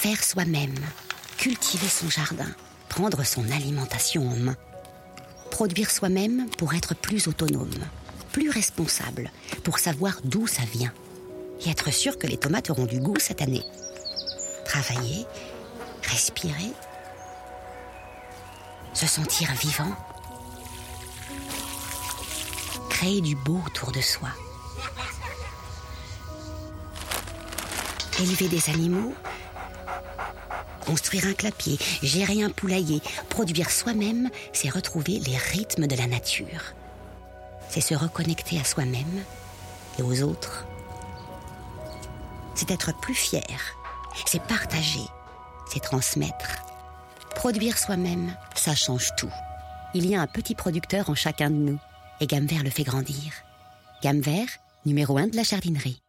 Faire soi-même, cultiver son jardin, prendre son alimentation en main. Produire soi-même pour être plus autonome, plus responsable, pour savoir d'où ça vient. Et être sûr que les tomates auront du goût cette année. Travailler, respirer, se sentir vivant. Créer du beau autour de soi. Élever des animaux, construire un clapier, gérer un poulailler, produire soi-même, c'est retrouver les rythmes de la nature. C'est se reconnecter à soi-même et aux autres. C'est être plus fier, c'est partager, c'est transmettre. Produire soi-même, ça change tout. Il y a un petit producteur en chacun de nous et Gamme Vert le fait grandir. Gamme Vert, numéro 1 de la jardinerie.